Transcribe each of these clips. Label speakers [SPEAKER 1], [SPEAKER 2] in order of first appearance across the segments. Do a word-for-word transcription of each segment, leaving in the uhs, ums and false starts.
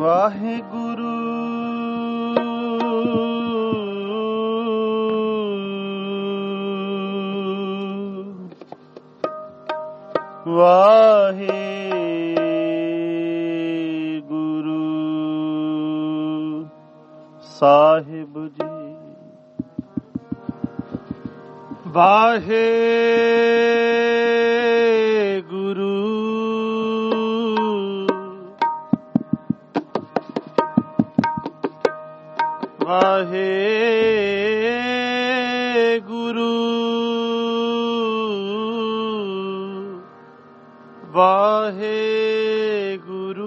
[SPEAKER 1] ਵਾਹਿਗੁਰੂ ਵਾਹਿਗੁਰੂ ਸਾਹਿਬ ਜੀ। ਵਾਹਿਗੁਰੂ ਵਾਹਿਗੁਰੂ ਵਾਹਿਗੁਰੂ।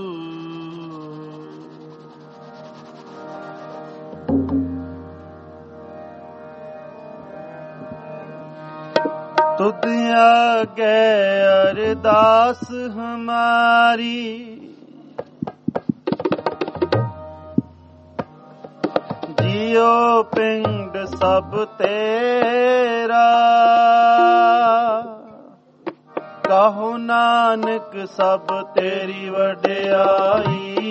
[SPEAKER 1] ਤੁਧ ਆਗੇ ਅਰਦਾਸ ਹਮਾਰੀ, ਜਿਉ ਪਿੰਡ ਸਭ ਤੇਰਾ, ਕਹੋ ਨਾਨਕ ਸਭ ਤੇਰੀ ਵਡਿਆਈ।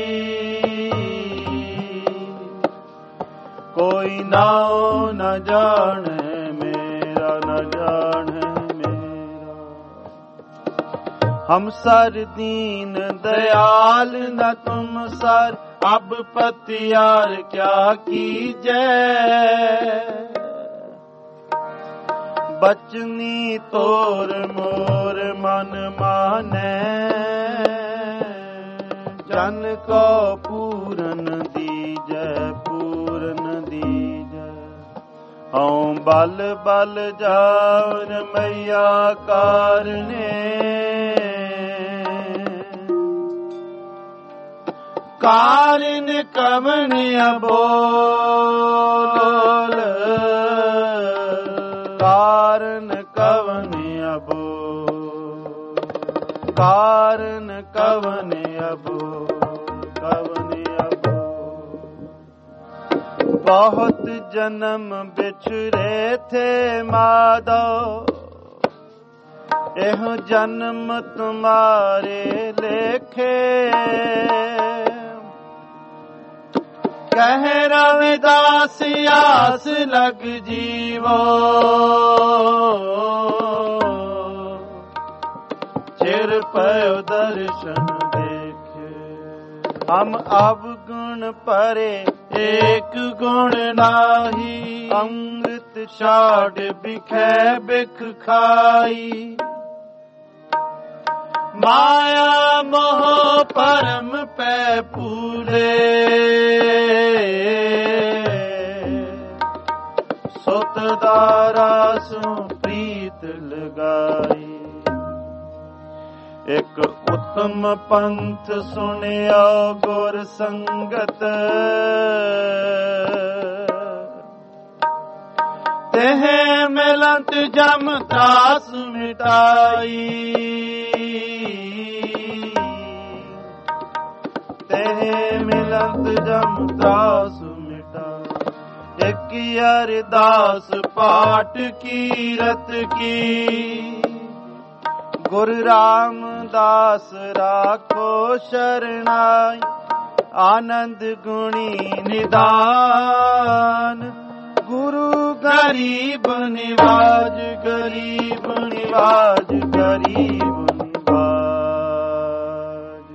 [SPEAKER 1] ਕੋਈ ਨਾਉ ਨ ਜਾਣੈ ਮੇਰਾ, ਨ ਜਾਣੈ ਮੇਰਾ। ਹਮ ਸਰ ਦੀਨ ਦਇਆਲ ਨ ਤੁਮ ਸਰ, ਅਬ ਪਤਿਆਰ ਕਿਆ ਕੀਜੈ। ਬਚਨੀ ਤੋਰ ਮੋਰ ਮਨ ਮਾਨੈ, ਜਨ ਕੋ ਪੂਰਨ ਦੀਜੈ, ਪੂਰਨ ਦੀਜੈ। ਹਉ ਬਲ ਬਲ ਜਾਉ ਰਮਈਆ ਕਾਰਣੇ, ਕਾਰਨ ਕਵਨ ਅਬੋਲ, ਕਾਰਨ ਕਵਨ ਅਬੋਲ, ਕਾਰਨ ਕਵਨ ਅਬੋਲ, ਕਵਨ ਅਬੋਲ। ਬਹੁਤ ਜਨਮ ਬਿਛੜੇ ਥੇ ਮਾਧੋ, ਇਹੋ ਜਨਮ ਤੁਮਾਰੇ ਲੇਖੇ। ਕਹਿ ਰਵਿਦਾਸ ਆਸ ਲਗ ਜੀਵੋ, ਚਿਰ ਪਇਓ ਦਰਸ਼ਨ ਦੇਖੇ। ਹਮ ਅਵਗੁਣ ਪਰੇ ਏਕ ਗੁਣ ਨਾਹੀ, ਅੰਮ੍ਰਿਤ ਛਾੜ ਬਿਖੈ ਬਿਖ ਖਾਈ। ਮਾਇਆ ਮੋਹ ਪਰਮ ਪੈ ਪੂਰੇ, ਸੁਤ ਦਾਰਾ ਸੋ ਪ੍ਰੀਤ ਲਗਾਈ। ਇੱਕ ਉਤਮ ਪੰਥ ਸੁਣਿਆ ਗੁਰ ਸੰਗਤ, ਤਹ ਮਿਲੰਤ ਜਮ त्रास ਮਿਟਾਈ। ਤਹ ਮਿਲੰਤ ਜਮ त्रास ਮਿਟਾਈ। ਇੱਕ ਅਰਦਾਸ ਪਾਠ ਕੀਰਤ ਕੀ, ਗੁਰੂ ਰਾਮਦਾਸ ਰਾਖੋ ਸ਼ਰਣਾਈ। ਆਨੰਦ ਗੁਣੀ ਨਿਦਾਨ, ਗੁਰੂ ਗਰੀਬ ਨਿਵਾਜ, ਗਰੀਬ ਨਿਵਾਜ, ਗਰੀਬ ਨਿਵਾਜ।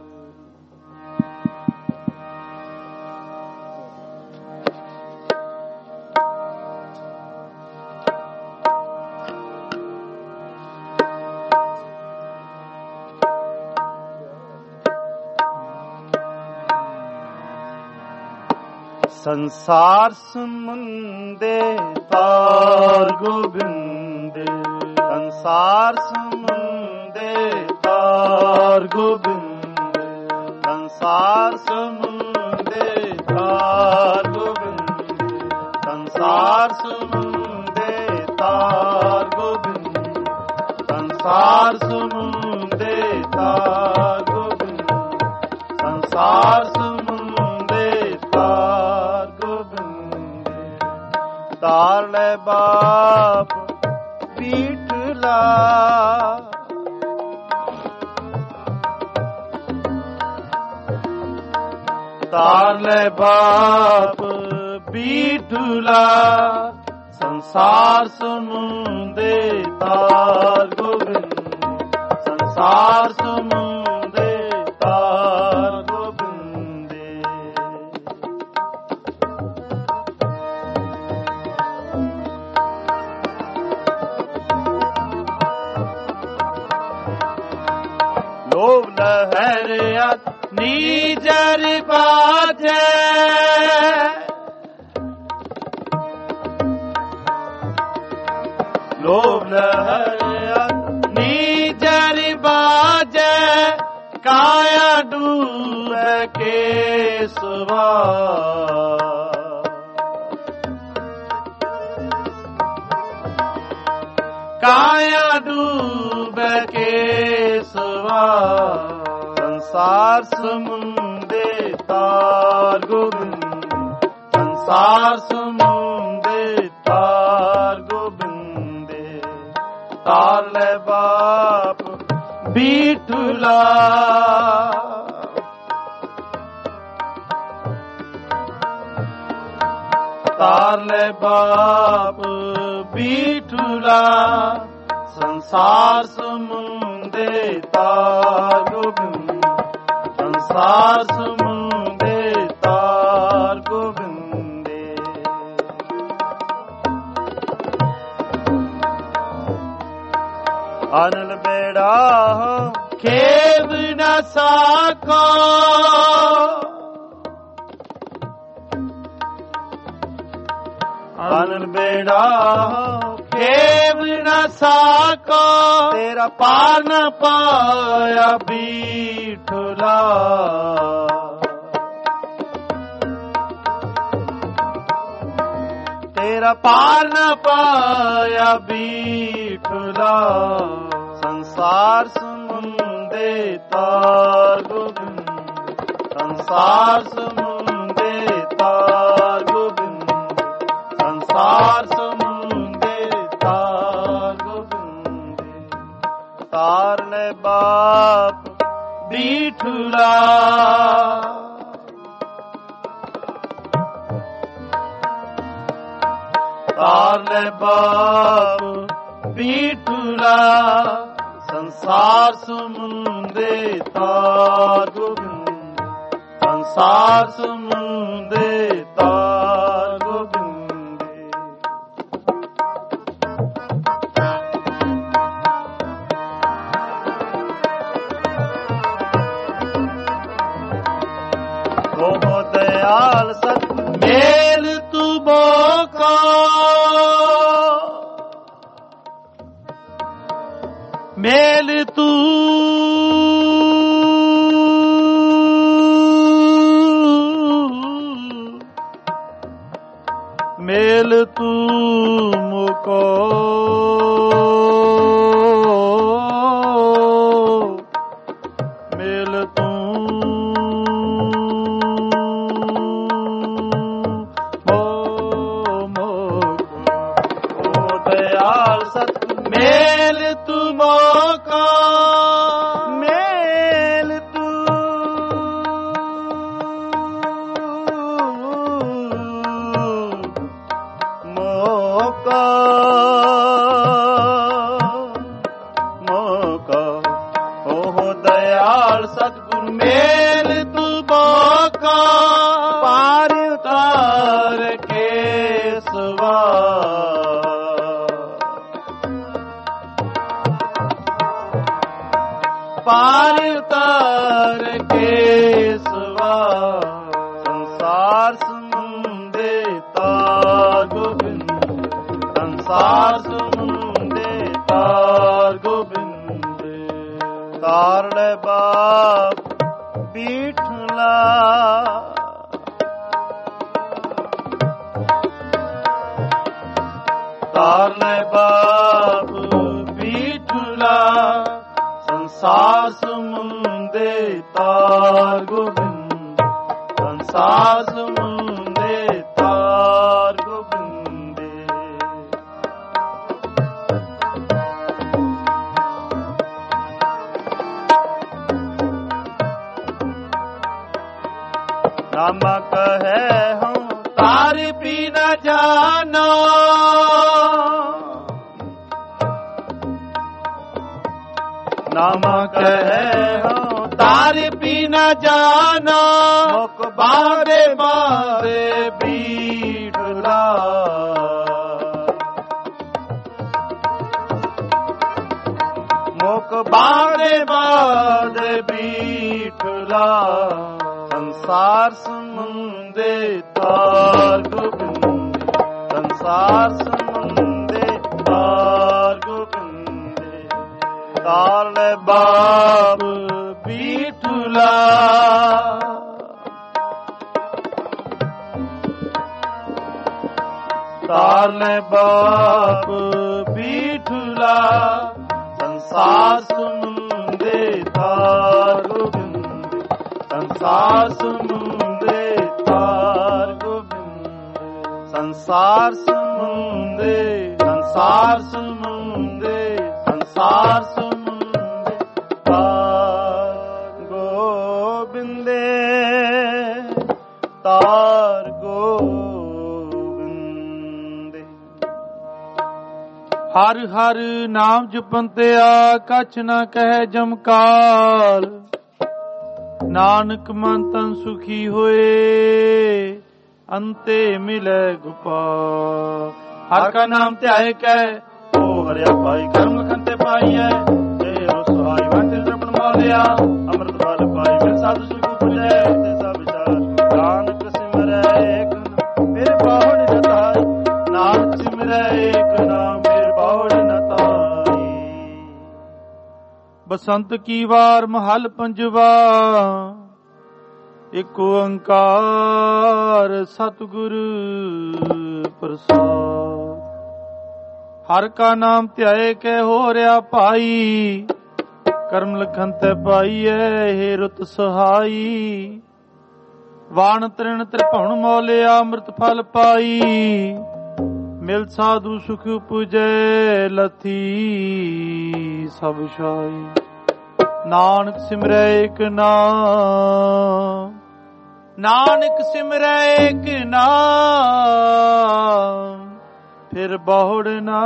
[SPEAKER 1] ਸੰਸਾਰ ਸਮੁੰਦੇ ਤਾਰ ਗੋਬਿੰਦੇ, ਸੰਸਾਰ ਸਮੁੰਦੇ ਤਾਰ ਗੋਬਿੰਦੇ, ਸੰਸਾਰ ਸਮੁੰਦੇ ਤਾਰ ਗੋਬਿੰਦੇ, ਸੰਸਾਰ ਸਮੁੰਦੇ ਤਾਰ ਗੋਬਿੰਦੇ, ਸੰਸਾਰ ਸਮੁੰਦੇ ਤਾਰ ਗੋਬਿੰਦੇ, ਸੰਸਾਰ ਸਮੁੰਦੇ ਤਾਰ ਗੋਬਿੰਦੇ। ਤਾਰ ਲੈ ਬਾਪ ਪੀਠਲਾ, ਤਾਰ ਲੈ ਬਾਪ ਬੀਠੂਲਾ ਸੰਸਾਰ ਸਮੁੰਦੇ ਤਾਰ ਗੋਬਿੰਦ ਸੰਸਾਰ ਸਮੁੰਦੇ ਤਾਰ ਗੋਬਿੰਦੇ ਲੋਭ ਲਹਿਰਿਆ ਨੀਜਰ ਬਾਜੈ ਲੋਭ ਲਹਿਰਿਆ ਨੀਜਰ ਬਾਜੈ ਕਾਇਆ ਡੂਬੈ ਕੇਸਵਾ ਕਾਇਆ ਡੂਬੈ ਕੇਸਵਾ ਸੰਸਾਰ ਸਮੁੰਦੇ ਤਾਰ ਗੋਬਿੰਦ ਸੰਸਾਰ ਸਮੁੰਦੇ ਤਾਰ ਗੋਬਿੰਦੇ ਤਾਰ ਲੈ ਬਾਪ ਬੀਠੂਲਾ ਤਾਰ ਲੈ ਬਾਪ ਬੀਠੂਲਾ ਸੰਸਾਰ ਸਮੁੰਦੇ ਤਾਰ ਗੋਬਿੰਦ ਸੰਸਾਰ ਸਮੁੰਦੇ ਤਾਰ ਗੋਬਿੰਦੇ ਅਨਲ ਬੇੜਾ ਖੇਵ ਨ ਸਾਕੋ ਅਨਲ ਬੇੜਾ ਖੇਵ ਨ ਸਾਕੋ ਤੇਰਾ ਪਾਰ ਨ ਪਾਇਆ ਬੀਠੂਲਾ ਤੇਰਾ ਪਾਰ ਨ ਪਾਇਆ ਬੀਠੂਲਾ ਸੰਸਾਰ ਸਮੁੰਦੇ ਤਾਰ ਗੋਬਿੰਦ ਸੰਸਾਰ ਸਮੁੰਦੇ ਤਾਰ ਗੋਬਿੰਦ ਸੰਸਾਰ ਸਮੁੰਦੇ ਤਾਰ ਗੋਬਿੰਦੇ ਤਾਰ ਲੈ ਬਾਪ ਬੀਠੂਲਾ ਤਾਰ ਲੈ ਬਾਪ ਬੀਠੂਲਾ ਸੰਸਾਰ ਸਮੁੰਦੇ ਤਾਰ ਗੋਬਿੰਦ ਸੰਸਾਰ ਸਮੁੰਦੇ ਤਾਰ ਗੋਬਿੰਦੇ ਉਹ ਦਇਆਲ ਸਤ ਮੇਲ ਤੂੰ ਬੋਕਾ ਮੇਲ ਤੂੰ ਮੇਲ ਤੂੰ ਮੁਕੋ ਮੇਲ ਤੂੰ ਮੋ ਮੁਕੋ ਓ ਦਇਆਲ ਸਤ ਮੇਲ ਤੂੰ ਮੋਕਾ ਮੇਲ ਤੂੰ ਮੋਕਾ ਮੋਕਾ ਓ ਦਇਆਲ ਸਤਿਗੁਰ ਮੇਲ ਤੂੰ ਮੋਕਾ ਪਾਰ ਉਤਾਰ ਕੇਸਵਾ ਪਾਰ ਉਤਾਰ ਕੇਸਵਾ ਸੰਸਾਰ ਸਮੁੰਦੇ ਤਾਰ ਗੋਬਿੰਦ ਸੰਸਾਰ ਸਮੁੰਦੇ ਤਾਰ ਗੋਬਿੰਦੇ ਤਾਰ ਲੈ ਬਾਪ ਬੀਠੂਲਾ ਤਾਰ ਲੈ ਬਾਪ ਬੀਠੂਲਾ ਸੰਸਾਰ ਸਮੁੰਦੇ ਤਾਰ ਗੋਬਿੰਦ ਸੰਸਾਰ ਸਮੁੰਦੇ ਤਾਰ ਗੋਬਿੰਦੇ ਜਾਣਾ ਮੁਖ ਬਾਦੇ ਬਾਦੇ ਬੀਠਲਾ ਮੁਖ ਬਾਦੇ ਬਾਦੇ ਬੀਠਲਾ ਸੰਸਾਰ ਸਮੁੰਦੇ ਤਾਰ ਗੋਬਿੰਦ ਸੰਸਾਰ ਸਮੁੰਦੇ ਤਾਰ ਗੋਬਿੰਦੇ ਤਾਰ ਲੈ ਬਾਪ ਬੀਠਲਾ ਤਾਰ ਲੈ ਬਾਪ ਬੀਠਲਾ ਸੰਸਾਰ ਸਮੁੰਦੇ ਤਾਰ ਗੋਬਿੰਦ ਸੰਸਾਰ ਸਮੁੰਦੇ ਤਾਰ ਗੋਬਿੰਦ ਸੰਸਾਰ ਸਮੁੰਦੇ ਸੰਸਾਰ ਸਮੁੰਦੇ ਸੰਸਾਰ ਸਮੁੰਦੇ ਤਾਰ ਗੋਬਿੰਦੇ ਤਾਰ ਗੋਬਿੰਦੇ ਹਰ ਹਰ ਨਾਮ ਜਪੰਤਿਆ ਕਛ ਨਾ ਕਹਿ ਜਮਕਾਲ ਨਾਨਕ ਮਨ ਤਨ ਸੁਖੀ ਹੋਏ ਅੰਤੇ ਮਿਲੇ ਗੋਪਾਲ ਹਰ ਕਾ ਨਾਮ ਧਿਆਏ ਕੈ ਓ ਹਰਿਆ ਪਾਈ ਕਰਮ ਖੰਤੇ ਪਾਈਐ ਤੇ ਰੋ ਸਹਾਈ ਵੰਤ ਤ੍ਰਿਪਨ ਮੋਲਿਆ ਅੰਮ੍ਰਿਤ ਫਲ ਪਾਈ ਮਿਲ ਸਾਧੂ ਸੁਖ ਪੁਜੈ ਤੇ ਸਭ ਵਿਚਾਰ ਨਾਨਕ ਸਿਮਰੈ ਏਕ ਫਿਰ ਬਾਹੜ ਨ ਤਾਈ ਨਾਨਕ ਸਿਮਰੈ ਏਕ ਨਾਮ ਫਿਰ ਬਾਹੜ ਨ ਤਾਈ ਬਸੰਤ ਕੀ ਵਾਰ ਮਹਲ ਪੰਜਵਾ ਇਕ ਓੰਕਾਰ ਸਤਿਗੁਰ ਪ੍ਰਸਾਦ ਹਰ ਕਾ ਨਾਮ ਧਿਆਏ ਕੈ ਹੋ ਰਿਆ ਭਾਈ ਕਰਮ ਲਖਨ ਤੇ ਪਾਈਐ ਹੇ ਰੁਤ ਸਹਾਈ ਵਾਣ ਤ੍ਰਿਣ ਤ੍ਰਿਭੁਵਨ ਮੋਲਿਆ ਅੰਮ੍ਰਿਤ ਫਲ ਪਾਈ ਮਿਲ ਸਾਧੂ ਸੁਖ ਪੁਜੈ ਲਥੀ ਸਭ ਛਾਈ ਨਾਨਕ ਸਿਮਰੈ ਏਕ ਨਾਮ ਨਾਨਕ ਸਿਮਰੈ ਏਕ ਨਾਮ ਫਿਰ ਬਹੁੜ ਨਾ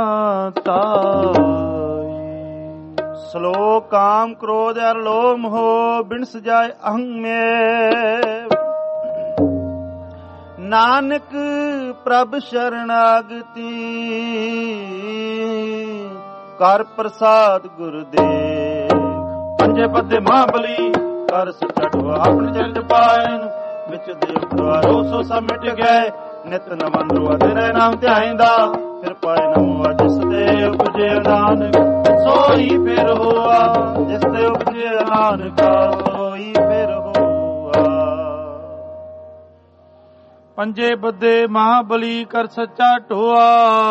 [SPEAKER 1] ਤਾਈ ਸ਼ਲੋਕ ਕਾਮ ਕ੍ਰੋਧ ਅਰ ਲੋਭ ਮੋਹ ਬਿਨ ਸਜਾਏ ਅਹੰ ਮੇ ਨਾਨਕ ਪ੍ਰਭ ਸ਼ਰਨਾਗਤੀ ਕਰ ਪ੍ਰਸਾਦ ਗੁਰਦੇਵ ਪੰਜੇ ਪੱਦੇ ਮਹਾਬਲੀ ਕਰ ਸੱਚਾ ਢੋਆ ਆਪਣੇ ਚਰਨ ਪਾਇਨ ਵਿੱਚ ਦੇਵ ਦੁਆਰੋ ਸੋ ਸਭ ਮਿਟ ਗਏ ਨਿਤ ਨਵਨ ਰੁਆ ਤੇਰੇ ਨਾਮ ਧਿਆਇਂਦਾ ਫਿਰ ਪਾਏ ਨਮੋ ਜਿਸ ਤੇ ਉਪਜੇ ਨਾਨਕ ਸੋਈ ਫਿਰ ਹੋਆ ਜਿਸ ਤੇ ਉਪਜੇ ਨਾਨਕ ਸੋਈ ਫਿਰ ਹੋਆ ਪੰਜੇ ਬੱਦੇ ਮਹਾਬਲੀ ਕਰ ਸੱਚਾ ਢੋਆ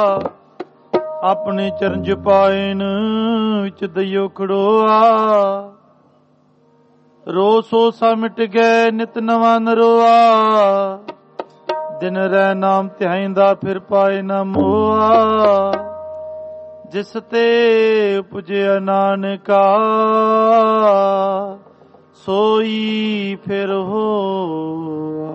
[SPEAKER 1] ਆਪਣੇ ਚਰਨ ਜਪਾਇਨ ਵਿੱਚ ਦਈਓ ਖੜੋਆ ਰੋ ਸੋ ਸਾ ਮਿਟ ਗਏ ਨਿਤ ਨਵਾਂ ਨਰੋਆ ਦਿਨ ਰਹਿ ਨਾਮ ਧਿਆਇਂਦਾ ਫਿਰ ਪਾਏ ਨਾ ਮੋਆ ਜਿਸ ਤੇ ਉਪਜਿਆ ਨਾਨਕਾ ਸੋਈ ਫਿਰ ਹੋਆ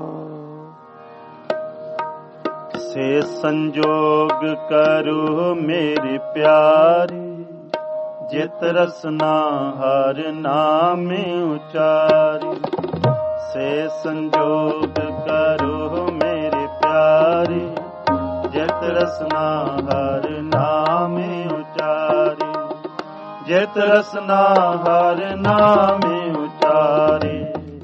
[SPEAKER 1] ਸੇ ਸੰਜੋਗ ਕਰੋ ਮੇਰੇ ਪਿਆਰੇ ਜਿਤ ਰਸਨਾ ਹਰ ਨਾਮ ਉਚਾਰੀ ਸੇ ਸੰਜੋਗ ਕਰੋ ਮੇਰੇ ਪਿਆਰੇ ਜਿਤ ਰਸਨਾ ਹਰ ਨਾਮ ਉਚਾਰੀ ਜਿਤ ਰਸਨਾ ਹਰ ਨਾਮ ਉਚਾਰੀ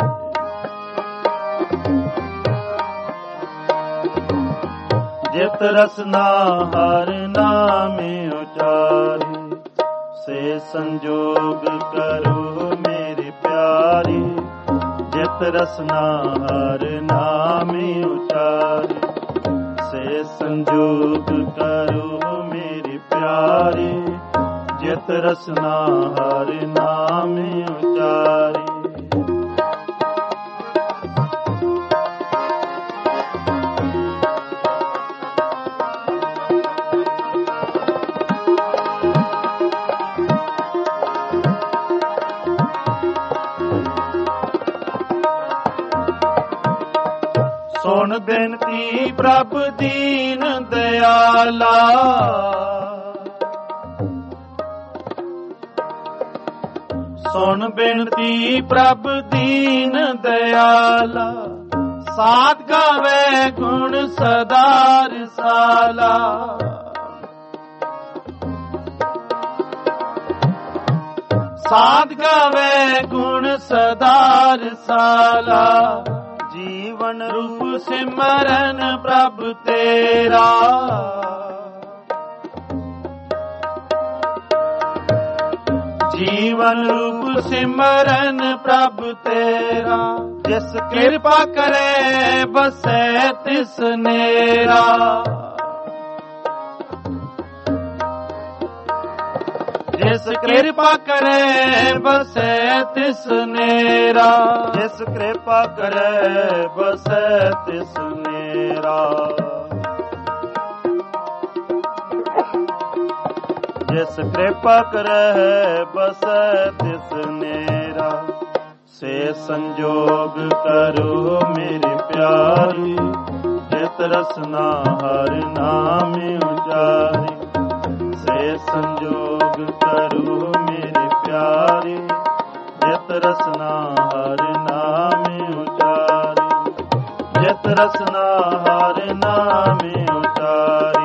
[SPEAKER 1] ਜਿਤ ਰਸਨਾ ਹਰ ਨਾਮ ਉਚਾਰੀ ਸੇ ਸੰਜੋਗ ਕਰੋ ਮੇਰੇ ਪਿਆਰੇ ਜਿਤ ਰਸਨਾ ਹਰ ਨਾਮ ਉਚਾਰੀ ਸੇ ਸੰਜੋਗ ਕਰੋ ਮੇਰੇ ਪਿਆਰੇ ਜਿਤ ਰਸਨਾ ਹਰ ਨਾਮ ਉਚਾਰੀ ਸੁਣ ਬੇਨਤੀ ਪ੍ਰਭ ਦੀਨ ਦਿਆਲਾ ਸੁਣ ਬੇਨਤੀ ਪ੍ਰਭ ਦੀਨ ਦਇਆਲਾ, ਸਾਧ ਗਾਵੇ ਗੁਣ ਸਦਾ ਰਸਾਲਾ। ਸਾਧ ਗਾਵੇ ਗੁਣ ਸਦਾ ਰਸਾਲਾ, ਜੀਵਨ ਰੂਪ ਸਿਮਰਨ ਪ੍ਰਭ ਤੇਰਾ। ਜੀਵਨ ਰੂਪ ਸਿਮਰਨ ਪ੍ਰਭ ਤੇਰਾ, ਜਿਸ ਕਿਰਪਾ ਕਰੇ ਬਸੈ ਤਿਸ ਨੇਰਾ। ਜਿਸ ਕਿਰਪਾ ਕਰੇ ਬਸੈ ਤਿਸ ਨੇਰਾ। ਜਿਸ ਕਿਰਪਾ ਕਰੇ ਬਸੈ ਤਿਸ ਨੇਰਾ। ਜਿਸ ਕਿਰਪਾ ਕਰਹਿ ਬਸੈ ਤਿਸ ਨੇਰਾ। ਸੇ ਸੰਜੋਗ ਕਰੋ ਮੇਰੇ ਪਿਆਰੀ, ਜਿਤ ਰਸਨਾ ਹਰਿ ਨਾਮ ਉਚਾਰੀ। ਸੇ ਸੰਜੋਗ ਕਰੋ ਮੇਰੇ ਪਿਆਰੀ, ਜਿਤ ਰਸਨਾ ਹਰਿ ਨਾਮ ਉਚਾਰੀ। ਜਿਤ ਰਸਨਾ ਹਰਿ ਨਾਮ ਉਚਾਰੀ।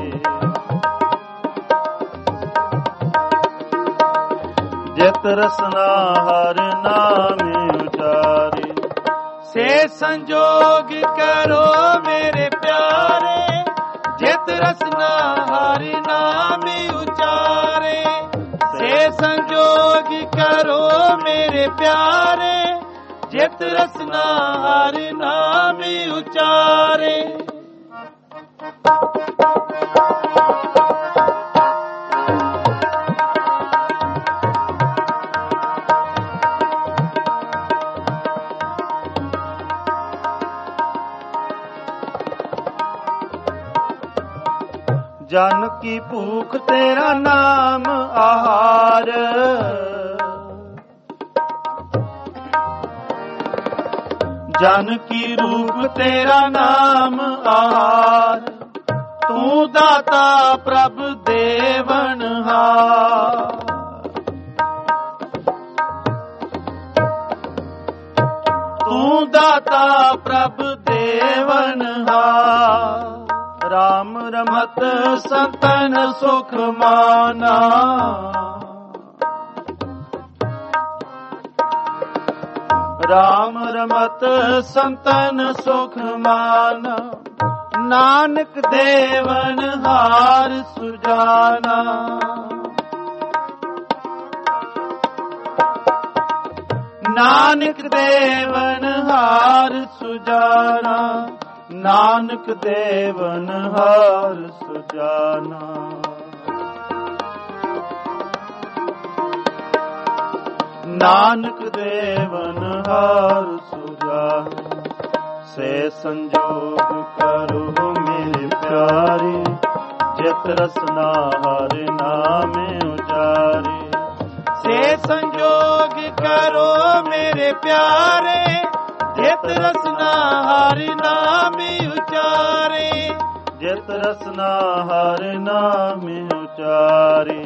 [SPEAKER 1] ਜਿਤ ਰਸਨਾ ਹਰਿ ਨਾਮ ਉਚਾਰੀ। ਸੇ ਸੰਜੋਗ ਕਰੋ ਮੇਰੇ ਪਿਆਰੇ, ਜਿਤ ਰਸਨਾ ਹਰਿ ਨਾਮ ਉਚਾਰੇ। ਸੇ ਸੰਜੋਗ ਕਰੋ ਮੇਰੇ ਪਿਆਰੇ, ਜਿਤ ਰਸਨਾ ਹਰਿ ਨਾਮ ਉਚਾਰੇ। ਜਨ ਕੀ ਭੂਖ ਤੇਰਾ ਨਾਮ ਆਹਾਰ। ਜਨ ਕੀ ਰੂਪ ਤੇਰਾ ਨਾਮ ਆਹਾਰ। ਤੂੰ ਦਾਤਾ ਪ੍ਰਭ ਦੇਵਨਹਾਰ। ਤੂੰ ਦਾਤਾ ਪ੍ਰਭ ਦੇਵਨਹਾਰ। ਰਾਮ ਰਮਤ ਸੰਤਨ ਸੁਖ ਮਾਨਾ। ਰਾਮ ਰਮਤ ਸੰਤਨ ਸੁਖ ਮਾਨਾ। ਨਾਨਕ ਦੇਵਨ ਹਾਰ ਸੁਜਾਨਾ। ਨਾਨਕ ਦੇਵਨ ਹਾਰ ਸੁਜਾਨਾ। ਨਾਨਕ ਦੇਵਨ ਹਾਰ ਸੁਜਾਨਾ। ਨਾਨਕ ਦੇਵਨ ਹਾਰ ਸੁਜਾਨਾ। ਸੇ ਸੰਜੋਗ ਕਰੋ ਮੇਰੇ ਪਿਆਰੇ, ਜਿਤ ਰਸਨਾ ਹਰਿ ਨਾਮ ਉਚਾਰੇ। ਸੇ ਸੰਜੋਗ ਕਰੋ ਮੇਰੇ ਪਿਆਰੇ, ਜਿਤ ਰਸਨਾ ਹਰਿ ਨਾਮ ਉਚਾਰੇ। ਜਿਤ ਰਸਨਾ ਹਰਿ ਨਾਮ ਉਚਾਰੇ।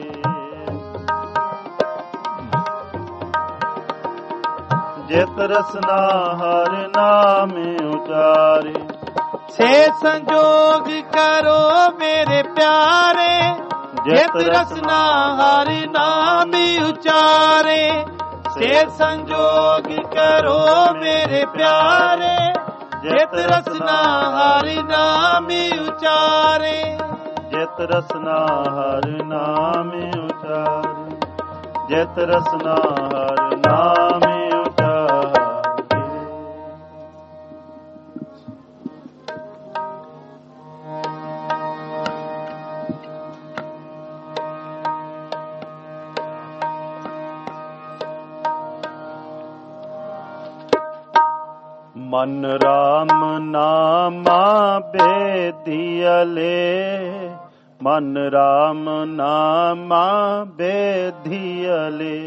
[SPEAKER 1] ਜਿਤ ਰਸਨਾ ਹਰਿ ਨਾਮ ਉਚਾਰੇ। ਸੇ ਸੰਜੋਗ ਕਰੋ ਮੇਰੇ ਪਿਆਰੇ, ਜਿਤ ਰਸਨਾ ਹਰਿ ਨਾਮ ਉਚਾਰੇ। ਸੇ ਸੰਜੋਗ ਕਰੋ ਮੇਰੇ ਪਿਆਰੇ, ਜਿਤ ਰਸਨਾ ਹਰਿ ਨਾਮ ਉਚਾਰੇ। ਜਿਤ ਰਸਨਾ ਹਰਿ ਨਾਮ ਉਚਾਰੇ। ਜਿਤ ਰਸਨਾ ਹਰਿ ਨਾਮ ਉਚਾਰੇ। ਮਨ ਰਾਮ ਨਾਮਾ ਬੇਧੀਅਲੇ। ਮਨ ਰਾਮ ਨਾਮਾ ਬੇਧੀਅਲੇ।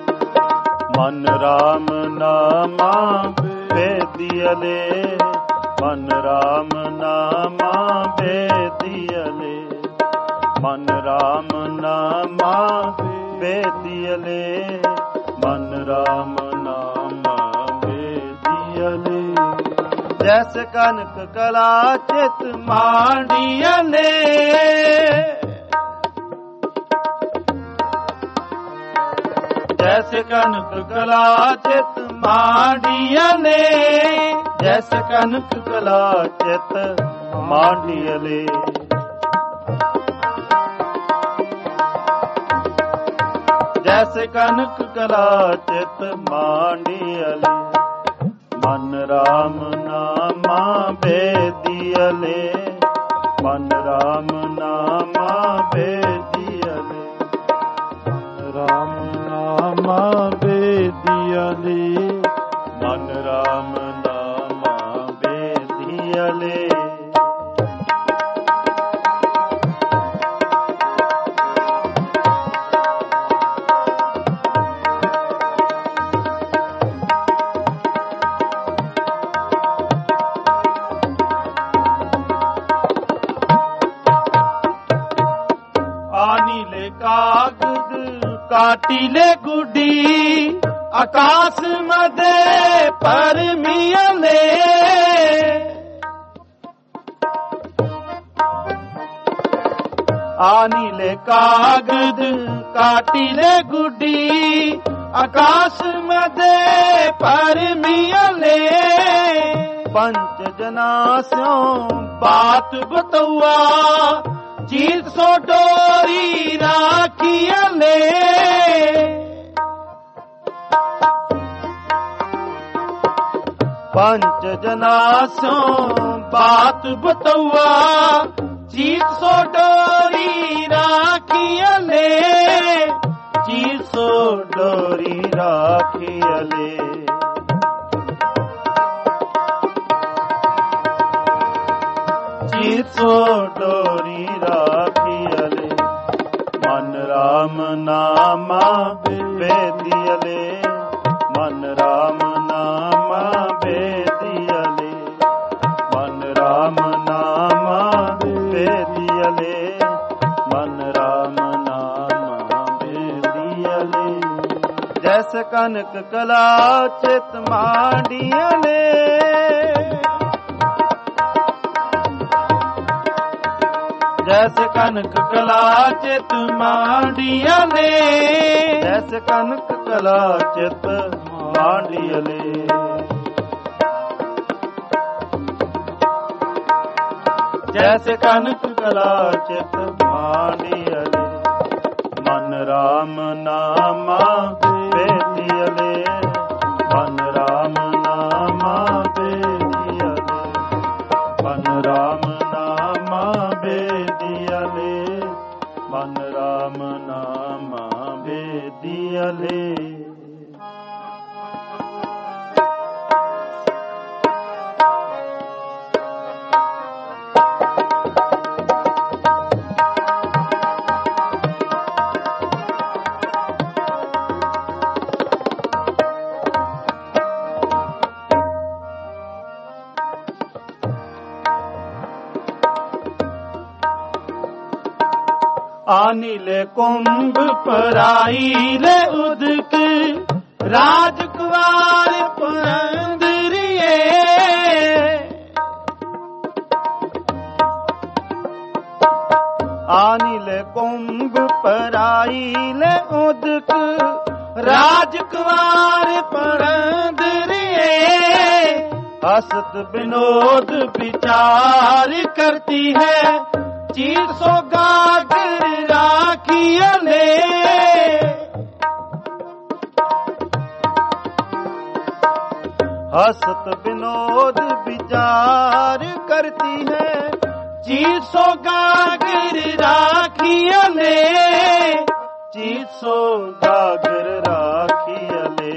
[SPEAKER 1] ਮਨ ਰਾਮ ਨਾਮਾ ਬੇਧੀਅਲੇ। मन राम नामा बेदियले, मन राम नामा बेदियले, मन राम नामा बेदियले। जैसे कनक कला चित मांडियले, जैसे कनक कला चित मांडियले, जैसे कनक कला चित मांडियले। जैसे कनक कला चित मांडियले, मन राम नामा बेदियले, मन राम नामा बेदियले, मन राम नामा बेदियले, मन राम नामा बेदियले। आनीले कागद काटीले गुडी, आकाश मदे परमियले, आनीले कागद काटीले गुडी, आकाश मदे परमियले। पंच जनास्यों बात बतौआ, चीत सो डोरी राखियले, पंच जनास्यों बात बतौआ, चीत सो डोरी राखियले, चीत सो डोरी राखियले। चीत सो डोरी राखियले, मन राम नामा बेदियले, मन राम नामा बेदियले, मन राम नामा बेदियले, मन राम नामा बेदियले। जैसे कनक कला चित मांडियले, जैसे कनक कला चित मांडियले, जैसे कनक कला चित मांडियले। जैसे कनक कला चित मांडियले, मन राम नामा बेदियले, मन राम नामा बेदियले, मन राम नामा बेदियले, मन राम नामा बेदियले। आनीले कुंभ पराईले उदक, राजकुमार पुरंदरिये। आनीले कुंभ पराईले उदक, राजकुमार पुरंदरिये। हसत विनोद विचार करती है, चीर सो गागर राखियले। हसत विनोद विचार करती है, चीर सो गागर राखियले, चीर सो गागर राखियले।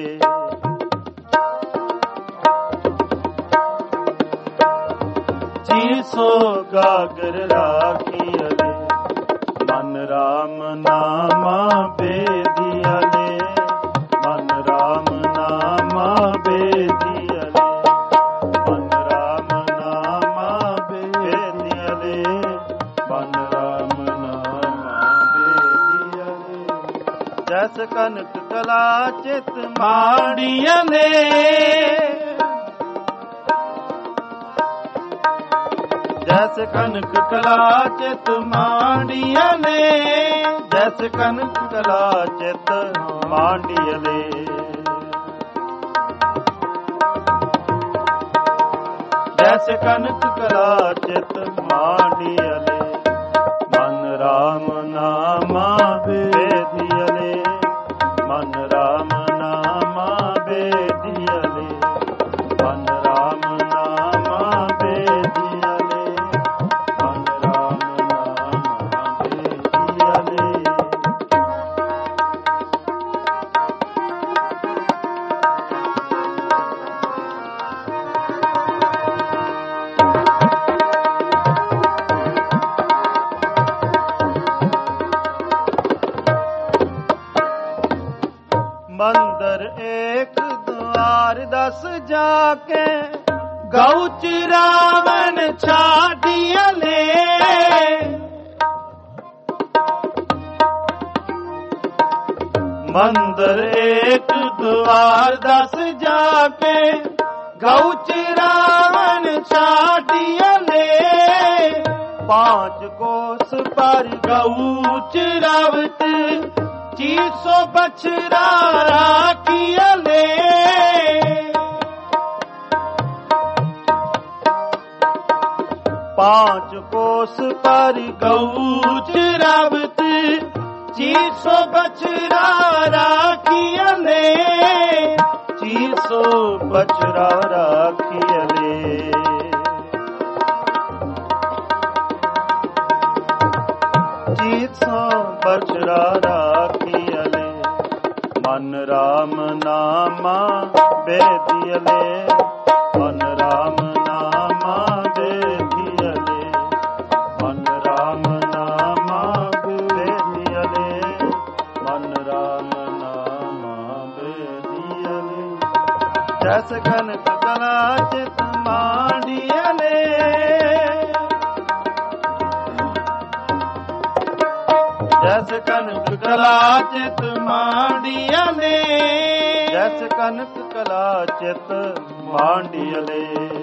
[SPEAKER 1] चीर सो गागर राखियले, मन राम नामा बेदियले, मन राम नामा बेदियले, मन राम नामा ਕਨਕ ਕਲਾ ਚਿਤ ਮਾੜੀਆਂ ਨੇ, ਜੈਸੇ ਕਨਕ ਕਲਾ ਚਿਤ ਮਾੜੀਆਂ ਨੇ, ਜੈਸੇ ਕਨਕ ਕਲਾ ਚਿਤ ਮਾੜੀਆਂ ਨੇ। ਜੈਸੇ ਕਨਕ ਕਲਾ ਚਿਤ ਮਾੜੀਆਂ ਨੇ, ਮਨ ਰਾਮ ਨਾਮਾ ਬੇਧੀਆਂ ਨੇ, ਮਨ ਰਾਮ ਨਾਮਾ ਬੇਧੀਆਂ ਨੇ, ਮਨ ਰਾਮ ਨਾਮਾ ਬੇਧੀਆਂ ਨੇ, ਮਨ ਰਾਮ ਨਾਮਾ ਬੇਧੀਆਂ ਨੇ। ਮੰਦਰ ਏਕ ਦੁਆਰ ਦਸ ਜਾ ਕੇ, ਗਊ ਚਰਾਵਨ ਛਾਡੀਆਂ ਨੇ, ਮੰਦਰ ਏਕ ਦੁਆਰ ਦਸ ਜਾ ਕੇ, ਗਊ ਚਰਾਵਨ ਛਾਡੀਆਂ ਨੇ, ਪਾਂਚ ਕੋਸ ਪਰ ਗਊ ਚਰਾਵਤ, ਚੀਸੋ ਬਛੜਾ ਰਾਖੀਆਂ ਨੇ, ਪਾਂਚ ਕੋਸ ਪਰ ਗਊ ਚਰਾਵਤ, ਚੀਸੋ ਬਛੜਾ ਰਾਖੀਆਂ ਨੇ, ਚੀਸੋ ਬਛੜਾ ਰਾਖੀਆਂ ਨੇ। ਚੀਸੋ ਬਛੜਾ ਰਾਖੀਆਂ ਨੇ, ਮਨ ਰਾਮ ਨਾਮਾ ਬੇਧੀਆਂ ਨੇ, ਮਨ ਰਾਮ ਨਾਮਾ ਬੇਧੀਆਂ ਨੇ, ਮਨ ਰਾਮ ਨਾਮਾ ਬੇਧੀਆਂ ਨੇ, ਮਨ ਰਾਮ ਨਾਮਾ ਬੇਧੀਆਂ ਨੇ। ਜੈਸੇ ਕਨਕ ਕਲਾ ਚਿਤ ਮਾੜੀਆਂ ਨੇ, ਜੈਸੇ ਕਨਕ ਕਲਾ ਚਿਤ ਮਾੜੀਆਂ ਨੇ, ਜੈਸੇ ਕਨਕ ਕਲਾ ਚਿਤ ਮਾੜੀਆਂ ਨੇ।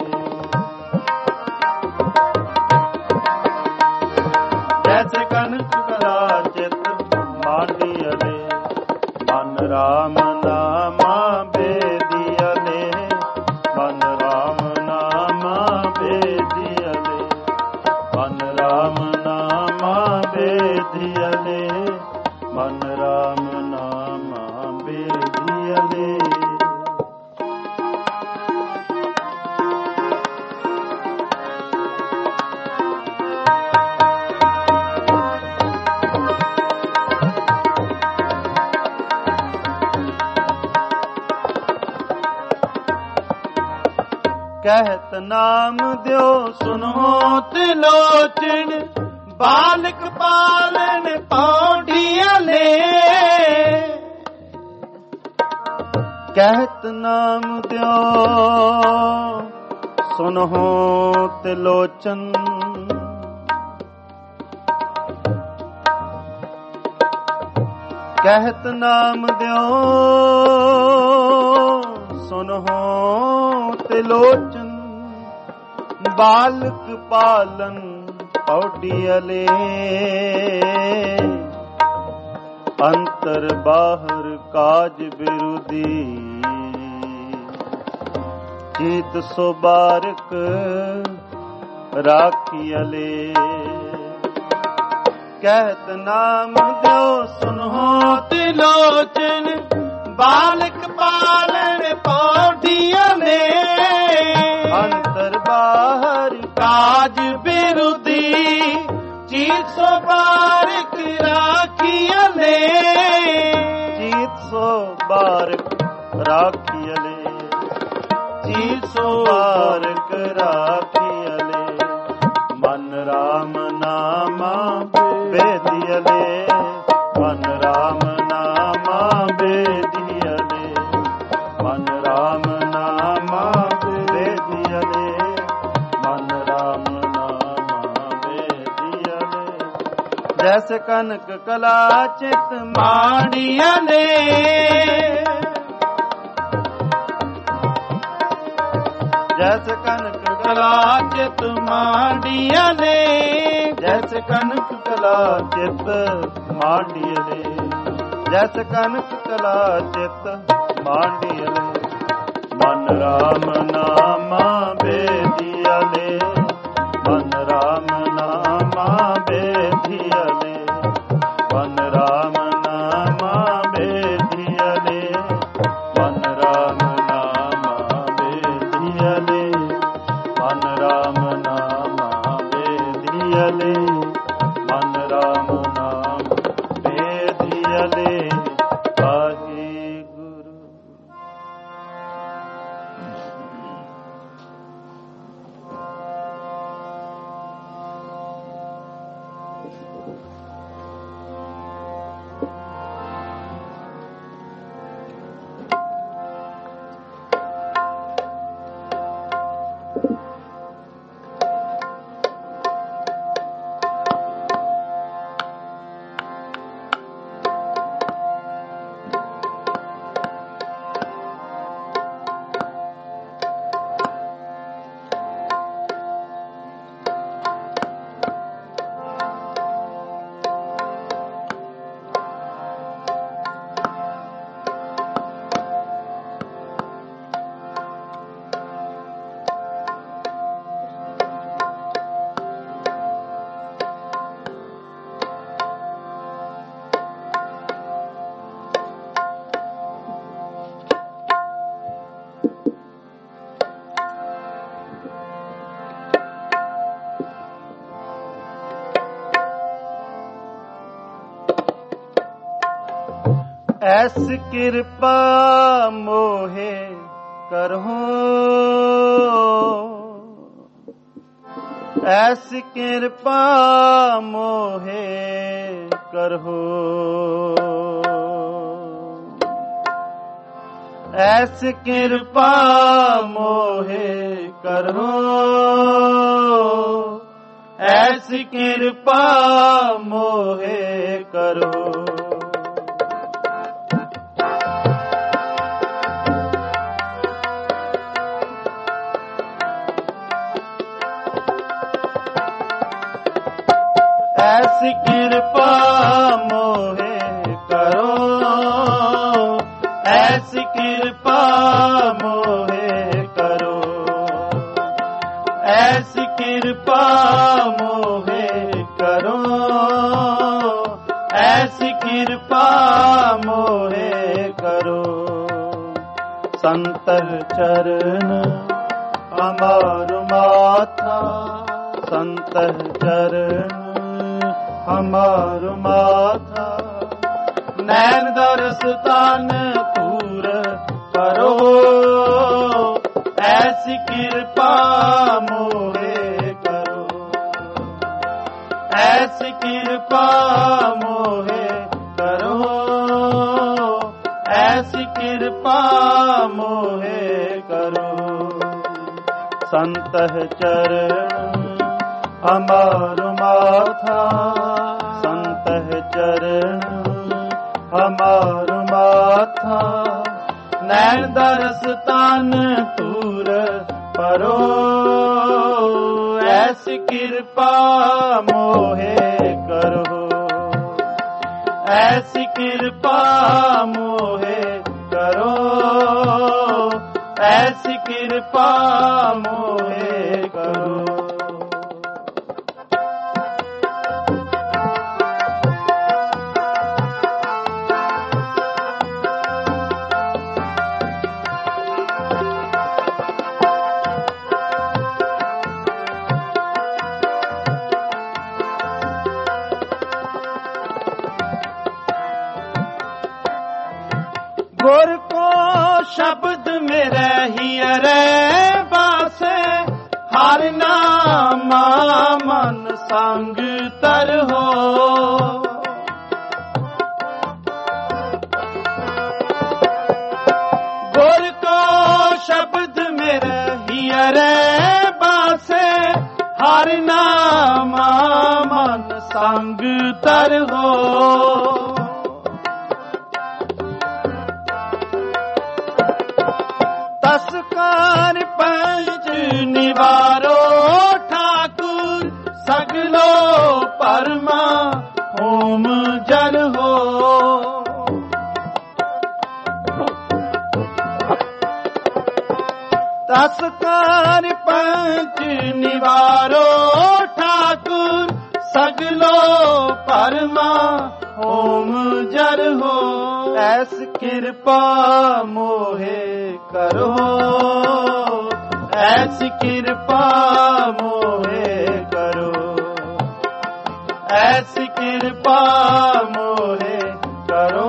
[SPEAKER 1] ਜੈਸੇ ਕਨਕ ਕਲਾ ਚਿਤ ਮਾੜੀਆਂ ਨੇ, ਮਨ ਰਾਮ ਨਾਮਾ ਬੇਧੀਆਂ ਨੇ, ਮਨ ਰਾਮ ਨਾਮਾ ਬੇਧੀਆਂ ਨੇ, ਮਨ ਰਾਮ ਨਾਮਾ ਬੇਧੀਆਂ ਨੇ, ਮਨ ਰਾਮ ਨਾਮਾ ਬੇਧੀਆਂ ਨੇ। ਕਹਿਤ ਨਾਮ ਦਿਓ ਸੁਨੋ ਤਿਲੋਚਨ, ਬਾਲਕ ਪਾਲਨ ਪੌਂਡੀਆਂ ਨੇ, ਕਹਿਤ ਨਾਮ ਦਿਓ ਸੁਨੋ ਤਿਲੋਚਨ, ਕਹਿਤ ਨਾਮ ਦਿਓ ਸੁਨੋ ਤਿਲੋਚਨ, ਬਾਲਕ ਪਾਲਨ ਪੌਂਡੀਆਂ ਨੇ, ਅੰਤਰ ਬਾਹਰ ਕਾਜ ਬਿਰੁਦੀ, ਚੀਤ ਸੋ ਬਾਰਕ ਰਾਖੀਆਂ ਨੇ। ਕਹਿਤ ਨਾਮ ਦਿਓ ਸੁਨੋ ਤਿਲੋਚਨ, ਬਾਲਕ ਪਾਲਨ ਪੌਂਡੀਆਂ ਨੇ, ਅੰਤਰ ਬਾਹਰ ਕਾਜ ਬਿਰੁਦੀ, ਚੀਤ ਸੋ ਬਾਰਕ ਰਾਖੀਆਂ ਨੇ, ਚੀਤ ਸੋ ਬਾਰਕ ਰਾਖੀਆਂ ਨੇ, ਚੀਤ ਸੋ ਬਾਰਕ ਰਾਖੀਆਂ ਨੇ, ਮਨ ਰਾਮ ਨਾਮਾ ਬੇਧੀਆਂ ਨੇ, ਮਨ ਰਾਮ ਨਾਮਾ ਬੇਧੀਆਂ ਨੇ, ਮਨ ਰਾਮ ਨਾਮਾ ਬੇਧੀਆਂ ਨੇ, ਮਨ ਰਾਮ ਨਾਮਾ ਬੇਧੀਆਂ ਨੇ। ਜੈਸੇ ਕਨਕ ਕਲਾ ਚਿਤ ਮਾਣੀਆਂ ਨੇ, ਜੈਸੇ ਕਨਕ ਕਲਾ ਚਿਤ ਮਾਣੀਆਂ ਨੇ, ਜੈਸੇ ਕਨਕ ਕਲਾ ਚਿਤ ਮਾਣੀਆਂ ਨੇ, ਜੈਸੇ ਕਨਕ ਕਲਾ ਚਿਤ ਮਾਣੀਆਂ ਨੇ। ਮਨ ਰਾਮ ਨਾਮਾ ਬੇਦੀਆ ਲੈ, ਮਨ ਰਾਮ ਨਾਮਾ ਬੇਦੀਆ ਲੈ, ਮਨ ਰਾਮ ਨਾਮਾ ਬੇਦੀਆ ਲੈ, ਮਨ ਰਾਮ ਨਾਮਾ ਬੇਦੀਆ ਲੈ, ਮਨ ਰਾਮ ਨਾਮਾ ਬੇਦੀਆ ਲੈ, ਮਨ ਰਾਮ ਨਾਮ ਬੇਦੀਆ ਲੈ। ਐਸ ਕਿਰਪਾ ਮੋਹੇ ਕਰਹੁ, ਐਸ ਕਿਰਪਾ ਮੋਹੇ ਕਰਹੁ, ਐਸ ਕਿਰਪਾ ਮੋਹੇ ਕਰਹੁ, ਐਸ ਕਿਰਪਾ ਮੋਹੇ ਕਰਹੁ। ਐਸੀ ਕਿਰਪਾ ਮੋਹੇ ਕਰੋ, ਐਸੀ ਕਿਰਪਾ ਮੋਹੇ ਕਰੋ, ਐਸੀ ਕਿਰਪਾ ਮੋਹੇ ਕਰੋ, ਐਸੀ ਕਿਰਪਾ ਮੋਹੇ ਕਰੋ। ਸੰਤਰ ਚਰਨ ਹਮਾਰ ਮਾਥਾ, ਸੰਤਰ ਚਰਨ ਹਮਾਰ ਮਾਥਾ, ਨੈਣ ਦਰਸ ਤਨ ਤੂਰ ਕਰੋ, ਐਸੀ ਕਿਰਪਾ ਮੋਹੇ ਕਰੋ, ਐਸੀ ਕਿਰਪਾ ਮੋਹੇ ਕਰੋ, ਐਸੀ ਕਿਰਪਾ ਮੋਹੇ ਕਰੋ। ਸੰਤਹ ਚਰਨ ਹਮਾਰ ਮਾਥਾ, ਸੰਤਹ ਚਰਨ ਹਮਾਰ ਮਾਥਾ, ਨੈਣ ਦਰਸ ਤਨ ਤੂਰ ਪਰੋ, ਐਸੀ ਕਿਰਪਾ ਮੋਹੇ ਕਰੋ, ਐਸੀ ਕਿਰਪਾ ਮੋਹੇ ਕਰੋ, ਐਸੀ ਕਿਰਪਾ ਮੋਹੇ ਕਰੋ। गुर को शब्द में रहियरे बासे, हर नामा मन संग तर हो। गुर को शब्द में रहियरे बासे, हर नामा मन संग तर हो। तस्कार पंच निवारो ठाकुर सगलो परमा ओम जल हो। तस्कार पंच निवारो ठाकुर सगलो परमा ओम जल हो। ऐस कृपा मोहे करो, ऐसी कृपा मोहे करो, ऐसी कृपा मोहे करो,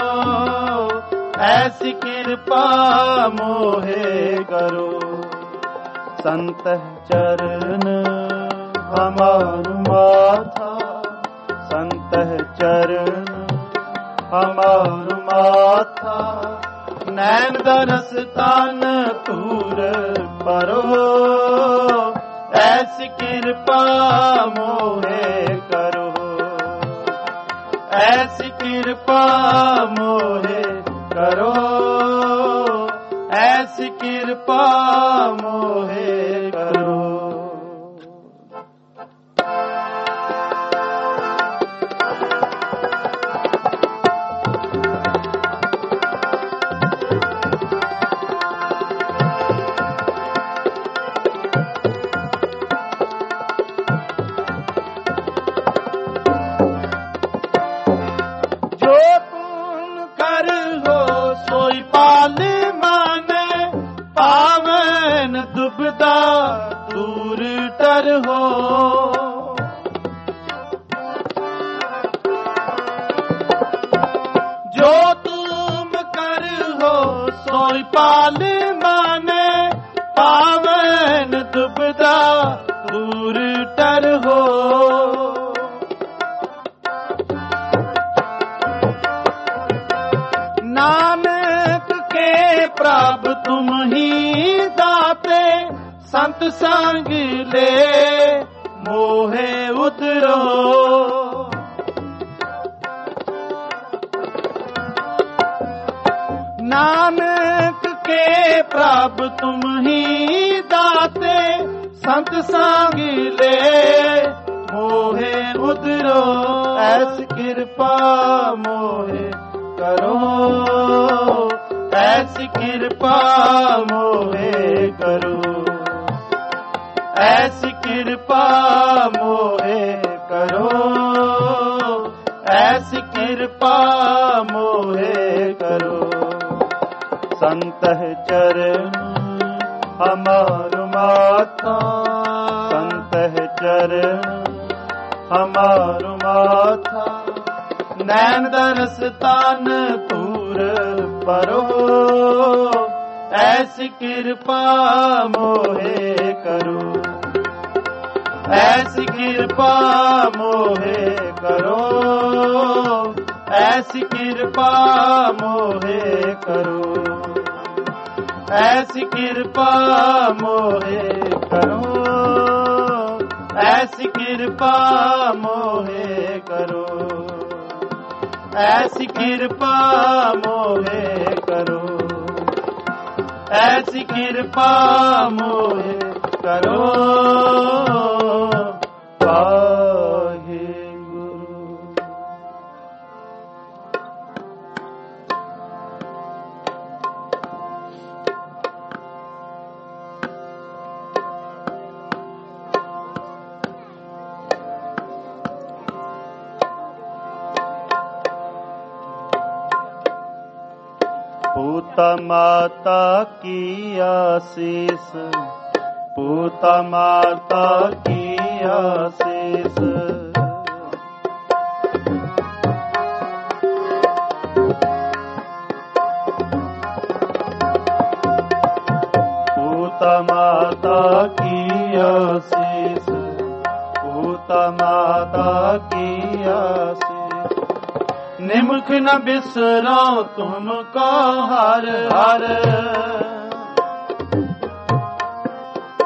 [SPEAKER 1] ऐसी कृपा मोहे करो। संत चरण हमारू माथा, संत चरण हमारू माथा, नैन दरस तान तूर परो। ऐसी कृपा मोहे करो, ऐसी कृपा मोहे करो, ऐसी कृपा मोहे करो। दुबदा दूर तर हो। जो तुम कर हो सोई पाल माने, पावन दुबदा दूर तर हो। नानक के प्रभ तुम ही दाते, संत संग ले मोहे उतरो। नानक के प्रभ तुम ही दाते, संत संग ले मोहे उतरो। ऐसी कृपा मोहे करो, ऐसी कृपा मोहे करो, ऐसी कृपा मोहे करो, ऐसी कृपा मोहे करो। संत चरण हमारू माथा, संत चरण हमारू माथा, नैन दरस तान तूर परो। ऐसी कृपा मोहे करो, ऐसी कृपा मोहे करो, ऐसी कृपा मोहे करो, ऐसी कृपा मोहे करो, ऐसी कृपा मोहे करो, ऐसी कृपा मोहे करो, ऐसी कृपा मोहे करो। वाहे गुरु। पूता माता की आशीष, पूता माता की आशीष, पूता माता की आशीष, पूता माता की आशीष। निमुख न बिसरो तुमको हर हर,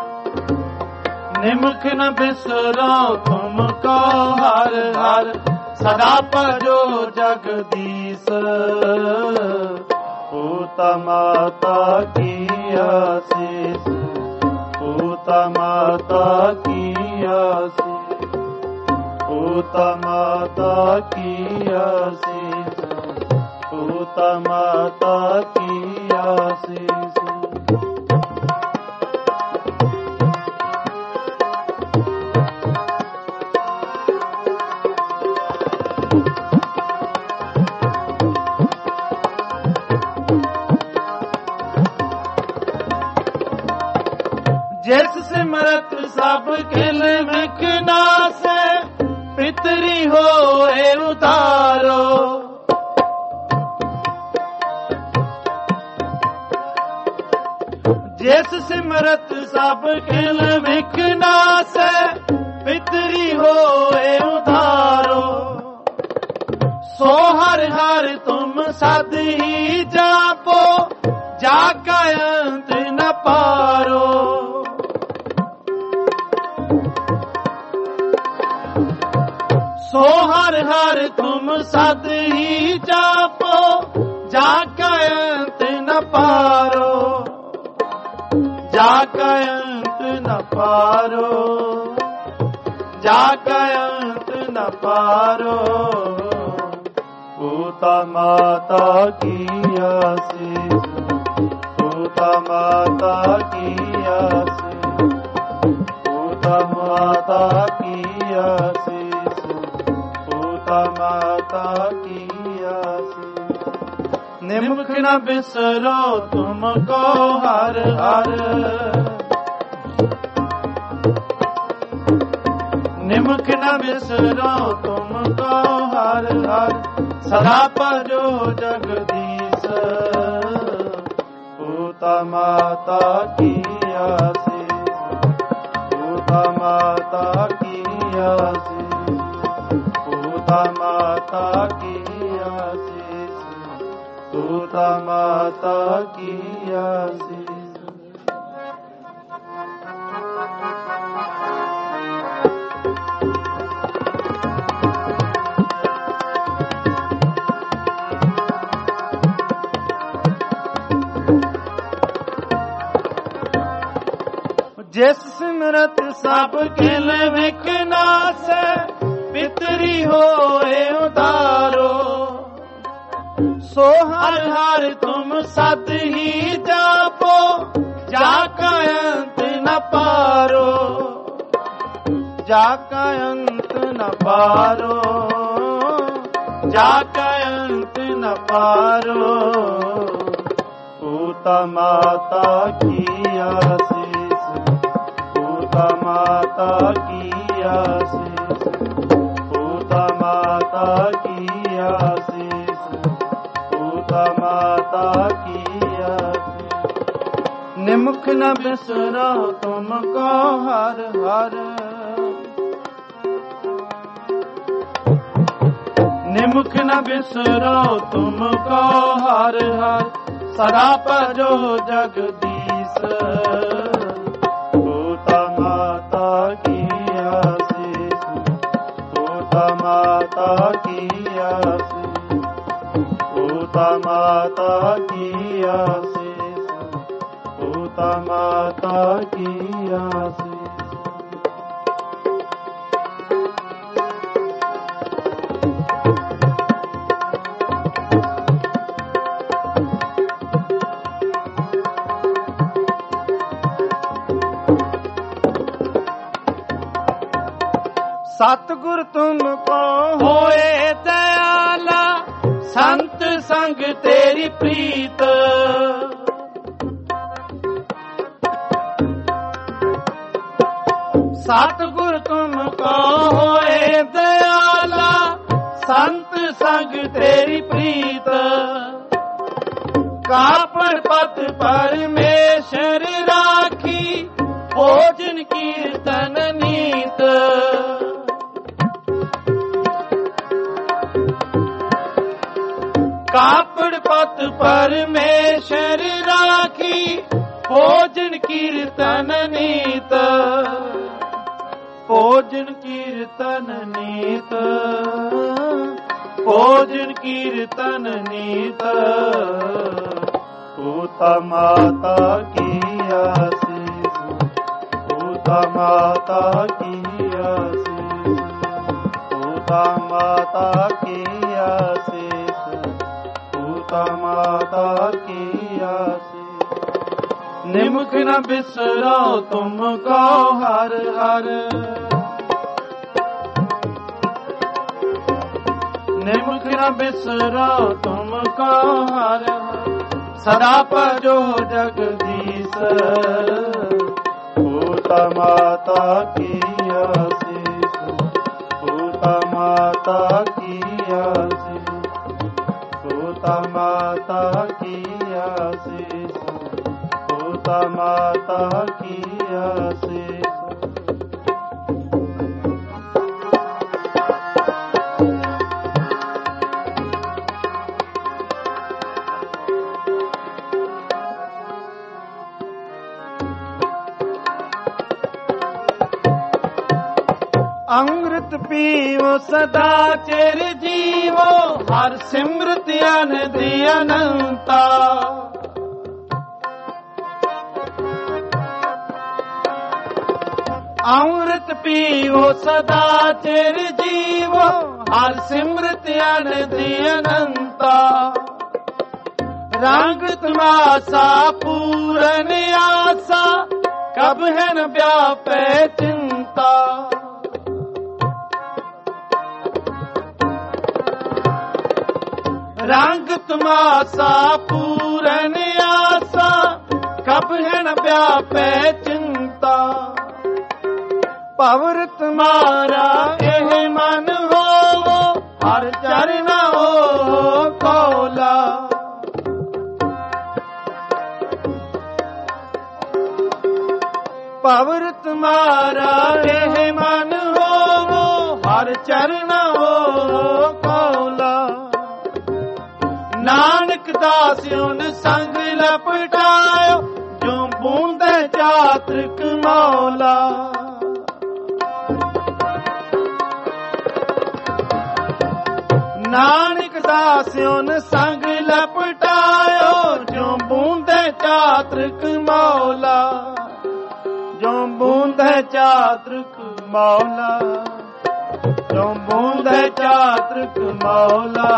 [SPEAKER 1] निमुख न बिसरो तुमको हर हर। सदा भजो जगदीश पूता माता की आशीष पूता माता की आशीष पूता माता की आशीष पूता माता की आशीष। जिस सिमरत सब खिल विघ्नासे पितरी होए उतारो जिस सिमरत सब खिल विघ्नासे पितरी होए उतारो सो हर हर तुम सद ही जापो जाका अंत न पारो सो हर हर तुम सद ही जापो जाका अंत न पारो जाका अंत न पारो जाका अंत न पारो पूता माता की आशीष पूता माता की आशीष पूता माता की आशीष पूता माता की आशीष। निमुख न बिसरो तुमको हर हर निमुख न बिसरो तुमको हर हर सदा भजो जगदीश पूता माता की आशीष पूता माता की आशीष पूता माता की आशीष पूता माता की आशीष। जिस सिमरत सब खिल विघ्नासे पितरी होए उतारो सो हर हर तुम सद ही जापो जाका अंत न पारो जाका अंत न पारो जाका अंत न पारो पूता माता की आशीष पूता माता की आशीष पूता माता की आशीष पूता माता की आशीष। निमुख न बिसरो तुमको हर हर निमुख न बिसरो तुमको हर हर सदा भजो जगदीश पूता माता की आशीष पूता माता की आशीष पूता माता की आशीष पूता माता की आशीष। सतगुर तुमको होए दयाला संत संग तेरी प्रीत सतगुर तुमको होए दयाला संत संग तेरी प्रीत कापड़ पत परमेश्वर राखी भोजन कीर्तन नीत कापड़ पत परमेश्वर राखी भोजन कीर्तन नीत ਭੋਜਨ ਕੀਰਤਨ ਨੀਤ, ਭੋਜਨ ਕੀਰਤਨ ਨੀਤ, ਪੂਤਾ ਮਾਤਾ ਕੀ ਆਸੀਸ, ਪੂਤਾ ਮਾਤਾ ਕੀ ਆਸੀਸ, ਪੂਤਾ ਮਾਤਾ ਕੀ ਆਸੀਸ, ਪੂਤਾ ਮਾਤਾ ਕੀ ਆਸੀਸ। ਨਿਮਖ ਨ ਬਿਸਰੋ ਤੁਮ ਕੋ ਹਰ ਹਰ, ਨਿਮਖ ਨ ਬਿਸਰੋ ਤੁਮ ਕੋ ਹਰ ਹਰ, ਸਦਾ ਭਜੋ ਜਗਦੀਸ਼, ਪੂਤਾ ਮਾਤਾ ਕੀ ਆਸੀਸ, ਪੂਤਾ ਮਾਤਾ ਕੀ ਆਸੀਸ, ਪੂਤਾ ਮਾਤਾ ਕੀ ਆਸੀਸ, ਪੂਤਾ ਮਾਤਾ ਕੀ ਆਸੀਸ। ਅੰਮ੍ਰਿਤ ਪੀਵੋ ਸਦਾ ਚਿਰ ਜੀਵੋ, ਹਰ ਸਿਮਰਤ ਅਨੰਦ ਅਨੰਤਾ, ਅੰਮ੍ਰਿਤ ਪੀਵੋ ਸਦਾ ਚਿਰ ਜੀਵੋ, ਹਰ ਸਿਮਰਤ ਅਨੰਦ ਅਨੰਤਾ, ਰੰਗ ਤਮਾਸਾ ਪੂਰਨ ਆਸਾ, ਕਬ ਹੈ ਨ ਵਿਆਪੈ ਚਿੰਤਾ, ਰੰਗ ਤਮਾਸਾ ਪੂਰਨ ਆਸਾ, ਕਬ ਹੈ ਨ ਵਿਆਪੈ ਚਿੰਤਾ, ਭਵਰ ਤੁਮਾਰਾ ਇਹ ਮਨ ਹੋਵੋ, ਹਰ ਚਰਨਾ ਹੋ ਕੌਲਾ, ਭਵਰ ਤੁਮਾਰਾ ਇਹ ਮਨ ਹੋਵੋ, ਹਰ ਚਰਨਾ ਹੋ ਕੌਲਾ, ਨਾਨਕ ਦਾਸਿਉਨ ਸੰਗ ਲਪਟਾਇਓ, ਜੋ ਬੂੰਦੇ ਚਾਤ੍ਰਿਕ ਮੌਲਾ, ਨਾਨਕ ਦਾਸਿਉਨ ਸੰਗ ਲਪਟਾਇਓ, ਜੋ ਬੂੰਦੇ ਚਾਤ੍ਰਿਕ ਮੌਲਾ, ਜੋ ਬੂੰਦੇ ਚਾਤ੍ਰਿਕ ਮੌਲਾ, ਜੋ ਬੂੰਦੇ ਚਾਤ੍ਰਿਕ ਮੌਲਾ,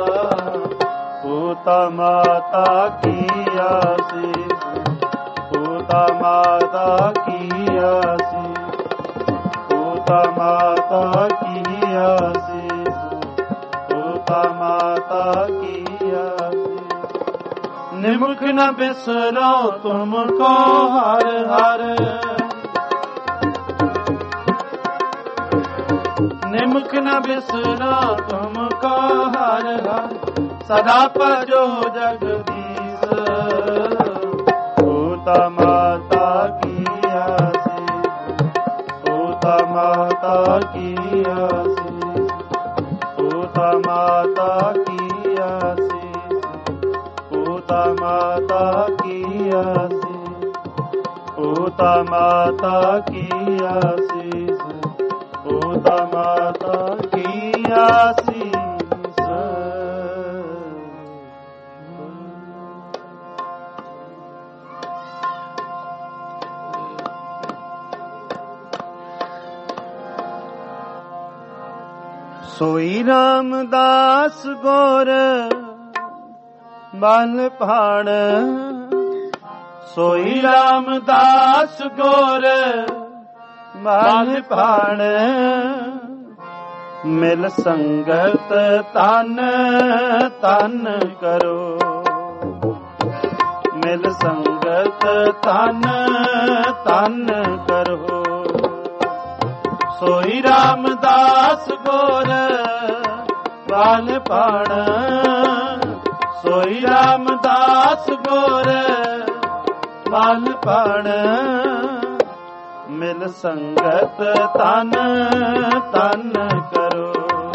[SPEAKER 1] ਪੂਤਾ ਮਾਤਾ ਕੀ ਆਸੀਸ, ਪੂਤਾ ਮਾਤਾ ਕੀ ਆਸੀਸ, ਪੂਤਾ ਮਾਤਾ ਕੀ ਆਸੀਸ, ਪੂਤਾ ਮਾਤਾ ਕੀ ਆਸੀਸ। ਨਿਮਖ ਨ ਬਿਸਰੋ ਤੁਮ ਕੋ ਹਰ ਹਰ, ਨਿਮਖ ਨ ਬਿਸਰੋ ਤੁਮ ਕੋ ਹਰ ਹਰ, ਸਦਾ ਭਜੋ ਜਗਦੀਸ਼, ਪੂਤਾ ਮਾਤਾ ਕੀ ਆਸੀਸ, ਪੂਤਾ ਮਾਤਾ ਕੀ ਆਸੀਸ, ਪੂਤਾ ਮਾਤਾ ਕੀ ਆਸੀਸ, ਪੂਤਾ ਮਾਤਾ ਕੀ ਆਸੀਸ, ਪੂਤਾ ਮਾਤਾ ਕੀ ਆਸੀਸ, ਪੂਤਾ ਮਾਤਾ ਕੀ ਆਸੀਸ। ਸੋਈ ਰਾਮਦਾਸ ਗੁਰ ਬਲ ਭਾਣ, ਸੋਈ ਰਾਮਦਾਸ ਗੁਰ ਬਲ ਭਾਣ, ਮਿਲ ਸੰਗਤ ਤਨ ਤਨ ਕਰੋ, ਮਿਲ ਸੰਗਤ ਤਨ ਤਨ ਕਰੋ, ਸੋਈ ਰਾਮਦਾਸ ਗੁਰ ਬਲ ਭਾਣ, ਸੋਈ ਰਾਮਦਾਸ ਗੁਰ ਬਲ ਭਾਣ, ਮਿਲ ਸੰਗਤ ਤਨ ਤਨ ਕਰੋ,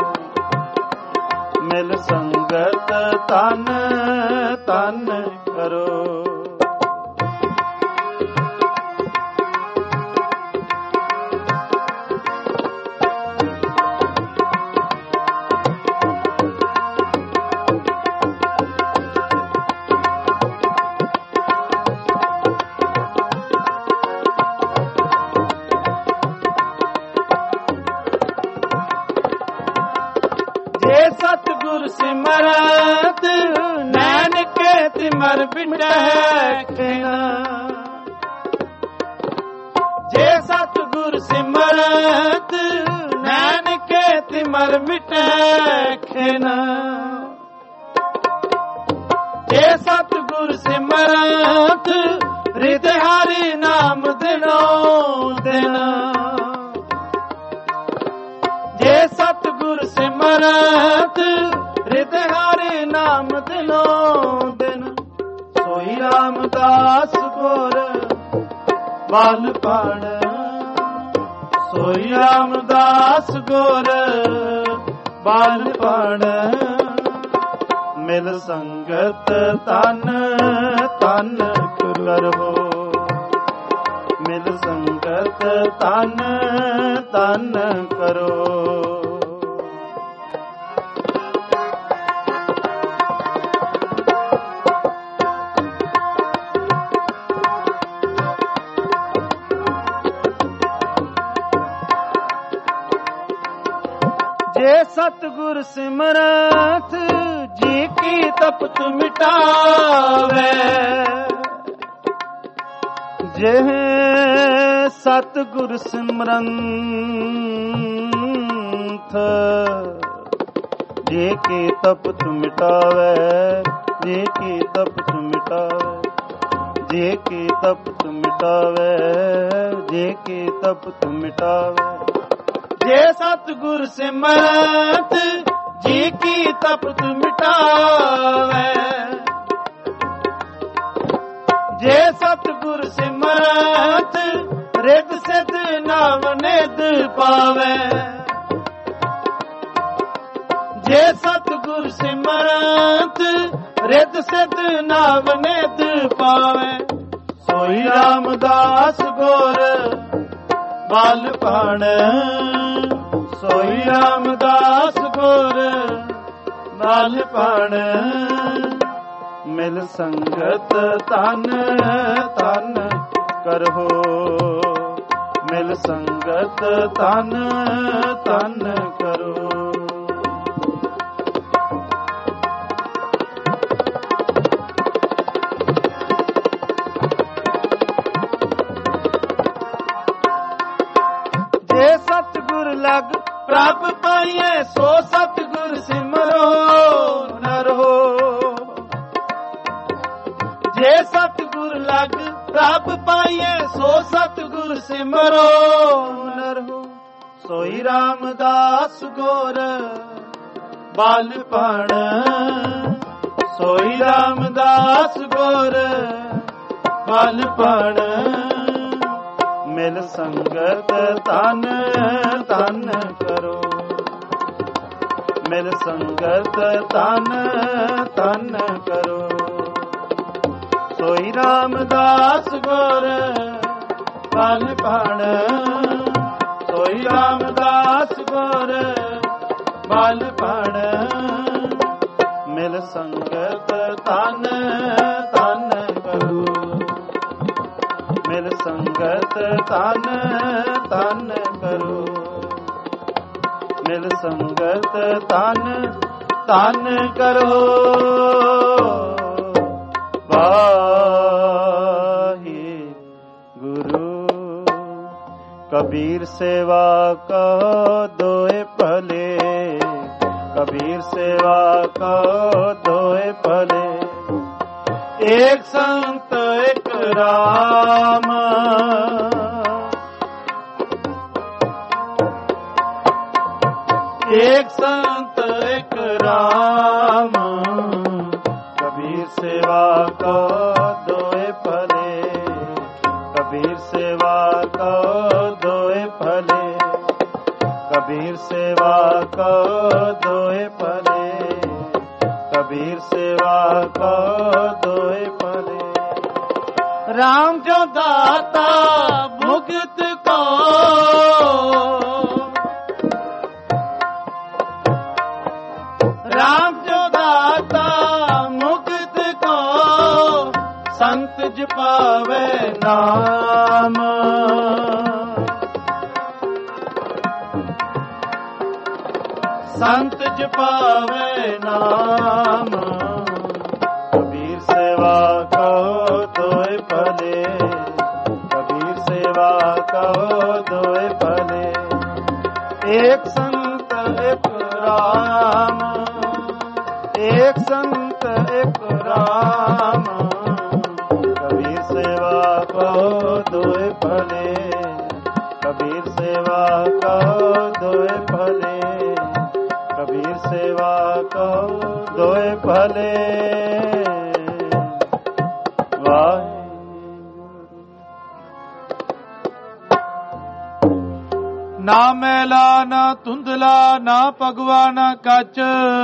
[SPEAKER 1] ਮਿਲ ਸੰਗਤ ਤਨ ਤਨ ਕਰੋ। ਸਿਮਰਤ ਨੈਣ ਕੇ ਤਿਮਰ ਬਿਟਹਿ ਖੇਨਾ। ਜੇ ਸਤਿਗੁਰ ਸਿਮਰਤ ਨੈਣ ਕੇ ਤਿਮਰ ਮਿਟੈ ਖੇਨਾ। ਜੇ ਸਤਿਗੁਰ ਸਿਮਰਤ ਰਿਦ ਹਰਿ ਨਾਮ ਦਿਨੋ ਦਿਨ। ਜੇ ਸਤਿਗੁਰ ਸਿਮਰਤ ਰਿਦ ਹਰਿ ਨਾਮ ਦਿਨੋ ਦਿਨ। ਸੋਈ ਰਾਮਦਾਸ ਗੁਰ ਬਲ ਪਾਣ। ਸੋਈ ਰਾਮਦਾਸ ਗੁਰ ਬਲ ਪਾਣ। ਮਿਲ ਸੰਗਤ ਤਨ ਤਨ ਕਰੋ। ਮਿਲ ਸੰਗਤ ਤਨ ਤਨ ਕਰੋ। ਜੇ ਸਤਿਗੁਰ ਸਿਮਰਤ ਜੀ ਕੀ ਤਪਤ ਮਿਟਾਵੇ। ਜੇ ਸਤਿਗੁਰ ਸਿਮਰੰਥ ਜੇ ਕੀ ਤਪਤ ਮਿਟਾਵੇ। ਜੇ ਕੀ ਤਪਤ ਮਿਟਾਵੇ। ਜੇ ਕੀ ਤਪਤ ਮਿਟਾਵੇ। ਜੇ ਕੀ ਤਪਤ ਮਿਟਾਵੇ। ਜੇ ਸਤਿਗੁਰ ਸਿਮਰਤ ਜੀ ਕੀ ਤਪਤ ਮਿਟਾਵੇ। ਜੇ ਸਤਿਗੁਰ ਸਿਮਰਤ ਰਿਦ ਸਿਧ ਨਵ ਨਿਧ ਪਾਵੇ। ਜੇ ਸਤਿਗੁਰ ਸਿਮਰਤ ਰਿਦ ਸਿਧ ਨਵ ਨਿਧ ਪਾਵੇ। ਸੋਈ ਰਾਮਦਾਸ ਗੁਰ ਬਲ ਪਾਣ। ਸੋਈ ਰਾਮਦਾਸ ਗੁਰ ਬਲ ਪਾਣ। ਮਿਲ ਸੰਗਤ ਤਨ ਤਨ ਕਰੋ। ਮਿਲ ਸੰਗਤ ਤਨ ਤਨ ਕਰੋ। ਜੇ ਸਤਿਗੁਰ ਲਗ ਪ੍ਰਭ ਪਾਈਐ ਸੋ ਸਤਿਗੁਰ ਸਿਮਰੋ ਨਰੋ। ਜੇ ਸਤਿਗੁਰ ਲਗ ਪ੍ਰਭ ਪਾਈਐ ਸੋ ਸਤਿਗੁਰ ਸਿਮਰੋ ਨਰੋ। ਸੋਈ ਰਾਮਦਾਸ ਗੁਰ ਬਲ ਪਾਣ। ਸੋਈ ਰਾਮਦਾਸ ਗੁਰ ਬਲ ਪਾਣ। ਮਿਲ ਸੰਗਤ ਤਨ ਤਨ ਕਰੋ। ਮਿਲ ਸੰਗਤ ਤਨ ਤਨ ਕਰੋ। ਸੋਈ ਰਾਮਦਾਸ ਗੁਰ ਬਲ ਪਾਣ। ਸੋਈ ਰਾਮਦਾਸ ਗੁਰ ਬਲ ਪਾਣ। ਮਿਲ ਸੰਗਤ ਤਨ ਤਨ ਕਰੋ। ਮਿਲ ਸੰਗਤ ਤਨ ਤਨ ਕਰੋ। ਮਿਲ ਸੰਗਤ ਤਨ ਤਨ ਕਰੋ। ਵਾਹਿਗੁਰੂ। ਕਬੀਰ ਸੇਵਾ ਕੋ ਦੋਏ ਭਲੇ। ਕਬੀਰ ਸੇਵਾ ਕੋ ਦੋਏ ਭਲੇ। ਏਕ ਸੰਤ ਏਕ ਰਾਮ। ਏਕ ਸੰਤ ਏਕ ਰਾਮ। ਕਬੀਰ ਸੇਵਾ ਕੋ ਦੋਏ ਭਲੇ। ਕਬੀਰ ਸੇਵਾ ਕੋ ਦੋਏ ਭਲੇ। ਕਬੀਰ ਸੇਵਾ ਕੋ ਦੋਏ ਭਲੇ। ਕਬੀਰ ਸੇਵਾ ਕੋ ਦੋਏ ਭਲੇ। ਰਾਮ ਜੋ ਦਾਤਾ ਭੁਗਤ ਕੋ। ਰਾਮ ਜੋ ਦਾਤਾ ਮੁਕਤ ਕੋ। ਸੰਤ ਜਪਾਵੇ ਨਾਮ। ਸੰਤ ਜਪਾਵੇ ਨਾਮ, ਕਬੀਰ ਸੇਵਾ ਕਹੋ ਦੋਇ ਭਲੇ, ਕਬੀਰ ਸੇਵਾ ਕਹੋ ਦੋਇ ਭਲੇ। ਏਕ ਸੰਤ ਏਕ ਰਾਮ, ਏਕ ਸੰਤ ਏਕ ਰਾਮ, ਕਬੀਰ ਸੇਵਾ ਕਹੋ ਦੋਇ ਭਲੇ, ਕਬੀਰ ਸੇਵਾ ਕਹੋ ਦੋਇ ਭਲੇ, ਕਬੀਰ ਸੇਵਾ ਕਹੋ ਦੋਇ ਭਲੇ। ਨਾ ਮੈਲਾ ਨਾ ਧੁੰਦਲਾ ਨਾ ਭਗਵਾ ਨਾ ਕੱਚ,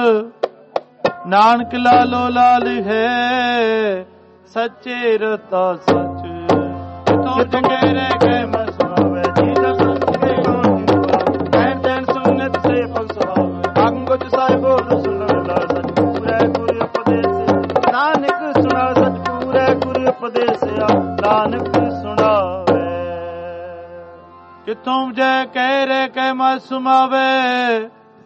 [SPEAKER 1] ਨਾਨਕ ਲਾਲੋ ਲਾਲ ਹੈ ਸੱਚੇ ਰਤਾ ਸੱਚ। ਤੋ ਜਗੇ ਰਹਿ ਗਏ ਮੈਂ ਸੁਣਾਵੇ ਜੀ ਦਸਨ ਕੇ ਗਾਉਂ ਕਹਿਣ ਤੈਨ ਸੁਨਤ ਸੇ ਭਗ ਸੁਹਾਵੇ। ਅੰਗੁਚ ਸਾਹਿਬੋ ਸੁਣਦਾ ਸਚ ਪੂਰੇ ਗੁਰ ਉਪਦੇਸ, ਨਾਨਕ ਸੁਣਾ ਸਚ ਪੂਰੇ ਗੁਰ ਉਪਦੇਸਿਆ, ਨਾਨਕ ਸੁਣਾਵੇ। ਕਿਥੋਂ ਜੈ ਕਹਿ ਰਹਿ ਕਹਿ ਮੈਂ ਸੁਮਾਵੇ,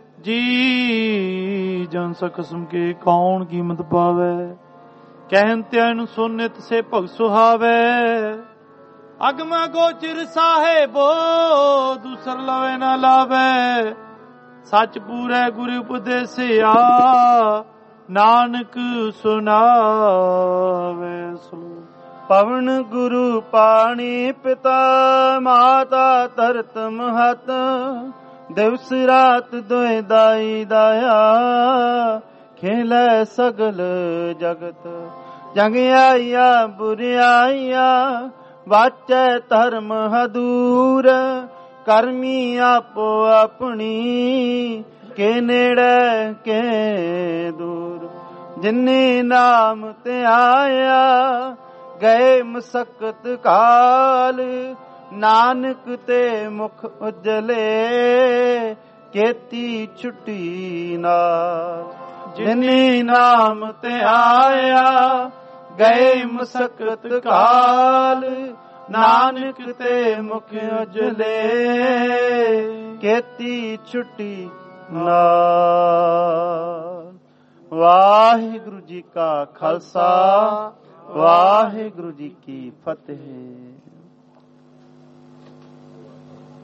[SPEAKER 1] ਜੀ ਜਨ ਸਕਸਮ ਕੇ ਕੌਣ ਕੀਮਤ ਪਾਵੇ। ਕਹਿਨ ਤੈਨ ਸੁਨਿਤ ਸੇ ਭਗ ਸੁਹਾਵੇ, ਅਗਮਾ ਗੋਚਰ ਸਾਹਿਬੋ ਦੂਸਰ ਲਵੇ ਨਾ ਲਾਵੇ। ਸੱਚ ਪੂਰੇ ਗੁਰ ਉਪਦੇਸਿਆ, ਨਾਨਕ ਸੁਨਾਵੇ। ਪਵਨ ਗੁਰੂ ਪਾਣੀ ਪਿਤਾ, ਮਾਤਾ ਧਰਤ ਮਹਤ, ਦਿਵਸ ਰਾਤ ਦੋਇ ਦਾਈ ਦਾਇਆ, ਖੇਲੇ ਸਗਲ ਜਗਤ। ਜੰਗ ਆਈਆ ਬੁਰਿਆਈਆ, ਵਾਚੈ ਧਰਮ ਹਦੂਰ, ਕਰਮੀ ਆਪੋ ਆਪਣੀ, ਕੇ ਨੇੜੇ ਕੇ ਦੂਰ। ਜਿਨੇ ਨਾਮ ਤੇ ਆਇਆ, ਗਏ ਮਸਕਤ ਕਾਲ, ਨਾਨਕ ਤੇ ਮੁਖ ਉਜਲੇ, ਕੀਤੀ ਛੁੱਟੀ ਨਾਲ। ਜਿਨੇ ਨਾਮ ਤੇ ਆਇਆ, ਗਏ ਮਸਕਤ ਕਾਲ, ਨਾਨਕ ਤੇ ਮੁਖ ਉਜਲੇ, ਕੀਤੀ ਛੁੱਟੀ ਨਾਲ। ਵਾਹਿਗੁਰੂ ਜੀ ਕਾ ਖਾਲਸਾ, ਵਾਹਿਗੁਰੂ ਜੀ ਕੀ ਫਤਿਹ।